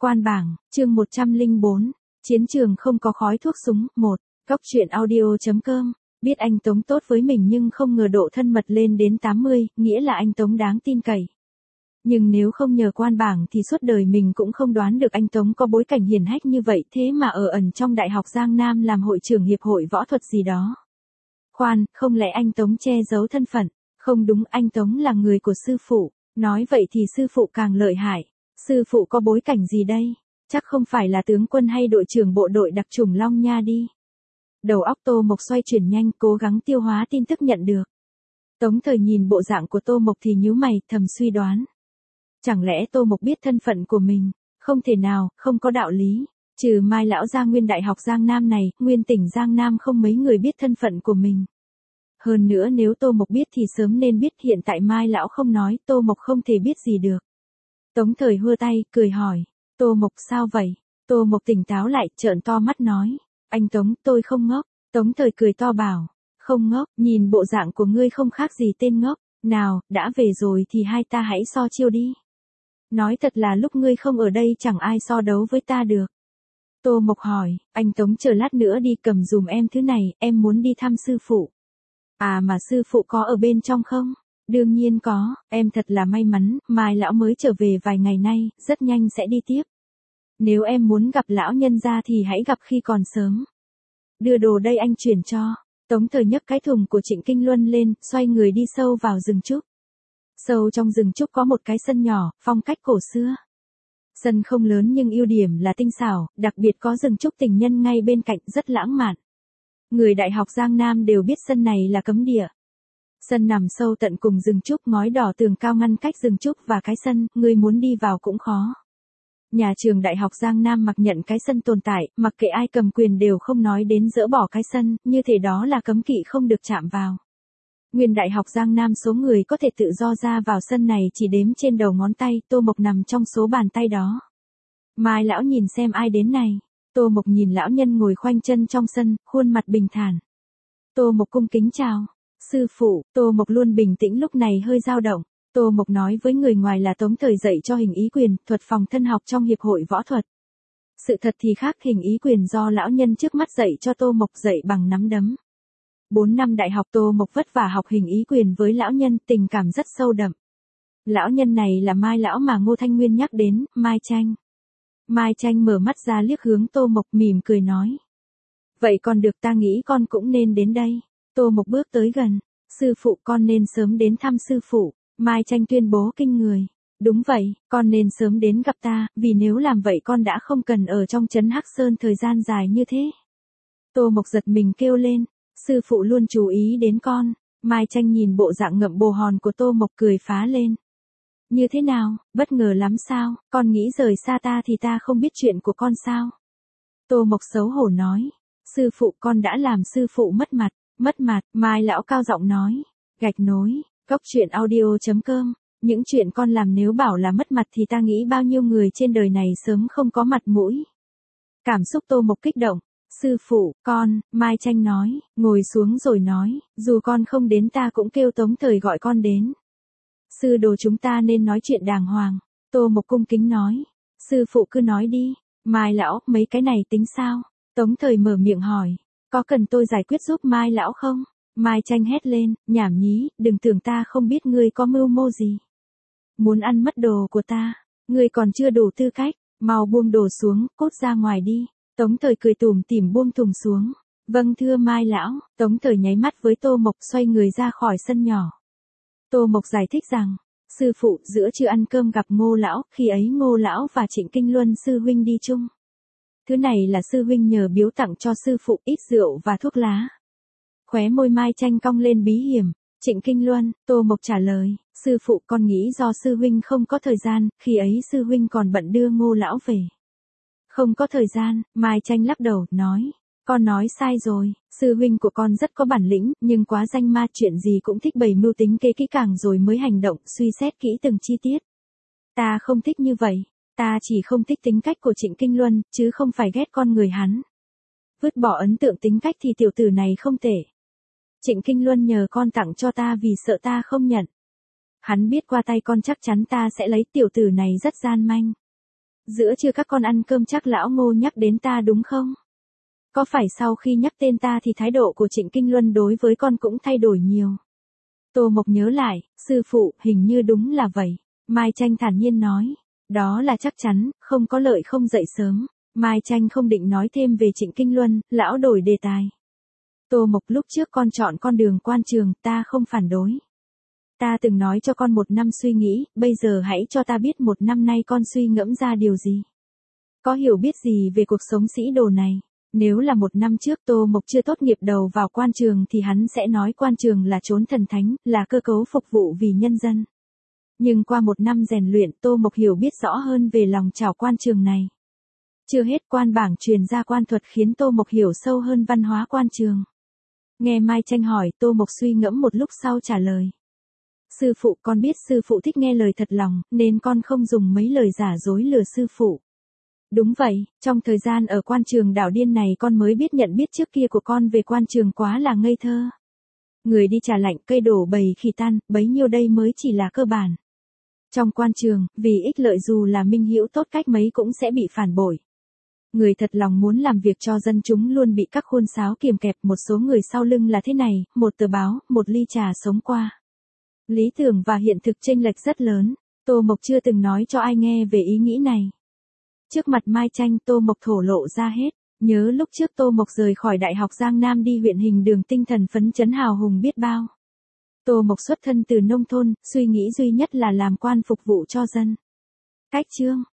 Quan bảng, chương 104, chiến trường không có khói thuốc súng, 1, Cóc truyện audio.com, biết anh Tống tốt với mình nhưng không ngờ độ thân mật lên đến 80, nghĩa là anh Tống đáng tin cậy. Nhưng nếu không nhờ quan bảng thì suốt đời mình cũng không đoán được anh Tống có bối cảnh hiển hách như vậy, thế mà ở ẩn trong Đại học Giang Nam làm hội trưởng hiệp hội võ thuật gì đó. Khoan, không lẽ anh Tống che giấu thân phận? Không đúng, anh Tống là người của sư phụ, nói vậy thì sư phụ càng lợi hại. Sư phụ có bối cảnh gì đây? Chắc không phải là tướng quân hay đội trưởng bộ đội đặc chủng Long Nha đi. Đầu óc Tô Mộc xoay chuyển nhanh, cố gắng tiêu hóa tin tức nhận được. Tống Thời nhìn bộ dạng của Tô Mộc thì nhíu mày, thầm suy đoán. Chẳng lẽ Tô Mộc biết thân phận của mình? Không thể nào, không có đạo lý. Trừ Mai lão gia nguyên Đại học Giang Nam này, nguyên tỉnh Giang Nam không mấy người biết thân phận của mình. Hơn nữa nếu Tô Mộc biết thì sớm nên biết, hiện tại Mai lão không nói, Tô Mộc không thể biết gì được. Tống Thời hưa tay, cười hỏi. Tô Mộc sao vậy? Tô Mộc tỉnh táo lại, trợn to mắt nói. Anh Tống, tôi không ngốc. Tống Thời cười to bảo. Không ngốc, nhìn bộ dạng của ngươi không khác gì tên ngốc. Nào, đã về rồi thì hai ta hãy so chiêu đi. Nói thật là lúc ngươi không ở đây chẳng ai so đấu với ta được. Tô Mộc hỏi, anh Tống chờ lát nữa đi, cầm dùm em thứ này, em muốn đi thăm sư phụ. À mà sư phụ có ở bên trong không? Đương nhiên có, em thật là may mắn, Mai lão mới trở về vài ngày nay, rất nhanh sẽ đi tiếp. Nếu em muốn gặp lão nhân gia thì hãy gặp khi còn sớm. Đưa đồ đây anh chuyển cho. Tống Thời nhấc cái thùng của Trịnh Kinh Luân lên, xoay người đi sâu vào rừng trúc. Sâu trong rừng trúc có một cái sân nhỏ, phong cách cổ xưa. Sân không lớn nhưng ưu điểm là tinh xảo, đặc biệt có rừng trúc tình nhân ngay bên cạnh, rất lãng mạn. Người Đại học Giang Nam đều biết sân này là cấm địa. Sân nằm sâu tận cùng rừng trúc, ngói đỏ tường cao ngăn cách rừng trúc và cái sân, người muốn đi vào cũng khó. Nhà trường Đại học Giang Nam mặc nhận cái sân tồn tại, mặc kệ ai cầm quyền đều không nói đến dỡ bỏ cái sân, như thể đó là cấm kỵ không được chạm vào. Nguyên Đại học Giang Nam số người có thể tự do ra vào sân này chỉ đếm trên đầu ngón tay, Tô Mộc nằm trong số bàn tay đó. Mai lão nhìn xem ai đến này. Tô Mộc nhìn lão nhân ngồi khoanh chân trong sân, khuôn mặt bình thản. Tô Mộc cung kính chào. Sư phụ, Tô Mộc luôn bình tĩnh lúc này hơi dao động. Tô Mộc nói với người ngoài là Tống Thời dạy cho Hình Ý Quyền, thuật phòng thân học trong hiệp hội võ thuật. Sự thật thì khác, Hình Ý Quyền do lão nhân trước mắt dạy cho Tô Mộc, dạy bằng nắm đấm. 4 năm đại học Tô Mộc vất vả học Hình Ý Quyền với lão nhân, tình cảm rất sâu đậm. Lão nhân này là Mai lão mà Ngô Thanh Nguyên nhắc đến, Mai Tranh. Mai Tranh mở mắt ra liếc hướng Tô Mộc, mỉm cười nói. Vậy còn được, ta nghĩ con cũng nên đến đây. Tô Mộc bước tới gần. Sư phụ, con nên sớm đến thăm sư phụ. Mai Tranh tuyên bố kinh người. Đúng vậy, con nên sớm đến gặp ta, vì nếu làm vậy con đã không cần ở trong trấn Hắc Sơn thời gian dài như thế. Tô Mộc giật mình kêu lên. Sư phụ luôn chú ý đến con. Mai Tranh nhìn bộ dạng ngậm bồ hòn của Tô Mộc cười phá lên. Như thế nào, bất ngờ lắm sao, con nghĩ rời xa ta thì ta không biết chuyện của con sao? Tô Mộc xấu hổ nói. Sư phụ, con đã làm sư phụ mất mặt. Mất mặt, Mai lão cao giọng nói. Gạch nối, Cóc truyện audio.com. Những chuyện con làm nếu bảo là mất mặt thì ta nghĩ bao nhiêu người trên đời này sớm không có mặt mũi. Cảm xúc Tô Mộc kích động. Sư phụ, con, Mai Tranh nói, ngồi xuống rồi nói, dù con không đến ta cũng kêu Tống Thời gọi con đến. Sư đồ chúng ta nên nói chuyện đàng hoàng. Tô Mộc cung kính nói. Sư phụ cứ nói đi. Mai lão, mấy cái này tính sao? Tống Thời mở miệng hỏi. Có cần tôi giải quyết giúp Mai lão không? Mai Tranh hét lên, nhảm nhí, đừng tưởng ta không biết ngươi có mưu mô gì. Muốn ăn mất đồ của ta, ngươi còn chưa đủ tư cách, mau buông đồ xuống, cút ra ngoài đi. Tống Thời cười tủm tỉm buông thùng xuống. Vâng thưa Mai lão. Tống Thời nháy mắt với Tô Mộc, xoay người ra khỏi sân nhỏ. Tô Mộc giải thích rằng, sư phụ, giữa trưa ăn cơm gặp Ngô lão, khi ấy Ngô lão và Trịnh Kinh Luân sư huynh đi chung. Thứ này là sư huynh nhờ biếu tặng cho sư phụ, ít rượu và thuốc lá. Khóe môi Mai Tranh cong lên bí hiểm. Trịnh Kinh Luân, Tô Mộc trả lời, sư phụ, con nghĩ do sư huynh không có thời gian, khi ấy sư huynh còn bận đưa Ngô lão về. Không có thời gian, Mai Tranh lắc đầu, nói. Con nói sai rồi, sư huynh của con rất có bản lĩnh, nhưng quá danh ma, chuyện gì cũng thích bày mưu tính kế kỹ càng rồi mới hành động, suy xét kỹ từng chi tiết. Ta không thích như vậy, ta chỉ không thích tính cách của Trịnh Kinh Luân, chứ không phải ghét con người hắn. Vứt bỏ ấn tượng tính cách thì tiểu tử này không tệ. Trịnh Kinh Luân nhờ con tặng cho ta vì sợ ta không nhận. Hắn biết qua tay con chắc chắn ta sẽ lấy, tiểu tử này rất gian manh. Giữa trưa các con ăn cơm chắc lão Ngô nhắc đến ta đúng không? Có phải sau khi nhắc tên ta thì thái độ của Trịnh Kinh Luân đối với con cũng thay đổi nhiều? Tô Mộc nhớ lại, sư phụ, hình như đúng là vậy. Mai Tranh thản nhiên nói. Đó là chắc chắn, không có lợi không dậy sớm. Mai Tranh không định nói thêm về Trịnh Kinh Luân, lão đổi đề tài. Tô Mộc, lúc trước con chọn con đường quan trường, ta không phản đối. Ta từng nói cho con 1 năm suy nghĩ, bây giờ hãy cho ta biết 1 năm nay con suy ngẫm ra điều gì. Có hiểu biết gì về cuộc sống sĩ đồ này? Nếu là 1 năm trước Tô Mộc chưa tốt nghiệp đầu vào quan trường thì hắn sẽ nói quan trường là chốn thần thánh, là cơ cấu phục vụ vì nhân dân. Nhưng qua 1 năm rèn luyện, Tô Mộc hiểu biết rõ hơn về lòng chảo quan trường này. Chưa hết, quan bảng truyền ra quan thuật khiến Tô Mộc hiểu sâu hơn văn hóa quan trường. Nghe Mai Tranh hỏi, Tô Mộc suy ngẫm một lúc sau trả lời. Sư phụ, con biết sư phụ thích nghe lời thật lòng, nên con không dùng mấy lời giả dối lừa sư phụ. Đúng vậy, trong thời gian ở quan trường đảo điên này con mới biết nhận biết trước kia của con về quan trường quá là ngây thơ. Người đi trà lạnh, cây đổ bầy khi tan, bấy nhiêu đây mới chỉ là cơ bản. Trong quan trường, vì ích lợi dù là minh hữu tốt cách mấy cũng sẽ bị phản bội. Người thật lòng muốn làm việc cho dân chúng luôn bị các khuôn sáo kiềm kẹp, một số người sau lưng là thế này, một tờ báo, một ly trà sống qua. Lý tưởng và hiện thực chênh lệch rất lớn, Tô Mộc chưa từng nói cho ai nghe về ý nghĩ này. Trước mặt Mai Tranh, Tô Mộc thổ lộ ra hết. Nhớ lúc trước Tô Mộc rời khỏi Đại học Giang Nam đi huyện Hình Đường, tinh thần phấn chấn hào hùng biết bao. Tô Mộc xuất thân từ nông thôn, suy nghĩ duy nhất là làm quan phục vụ cho dân. Cách chương